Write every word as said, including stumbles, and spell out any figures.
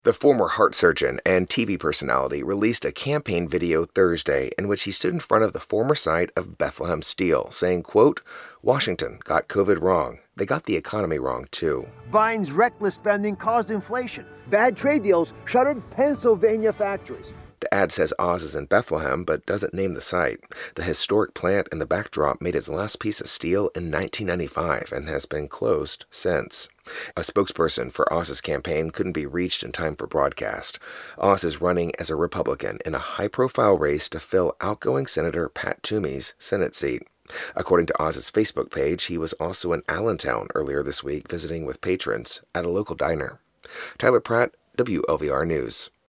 The former heart surgeon and T V personality released a campaign video Thursday in which he stood in front of the former site of Bethlehem Steel, saying, quote, "Washington got COVID wrong. They got the economy wrong, too." Biden's reckless spending caused inflation. Bad trade deals shuttered Pennsylvania factories. The ad says Oz is in Bethlehem, but doesn't name the site. The historic plant in the backdrop made its last piece of steel in nineteen ninety-five and has been closed since. A spokesperson for Oz's campaign couldn't be reached in time for broadcast. Oz is running as a Republican in a high-profile race to fill outgoing Senator Pat Toomey's Senate seat. According to Oz's Facebook page, he was also in Allentown earlier this week visiting with patrons at a local diner. Tyler Pratt, W L V R News.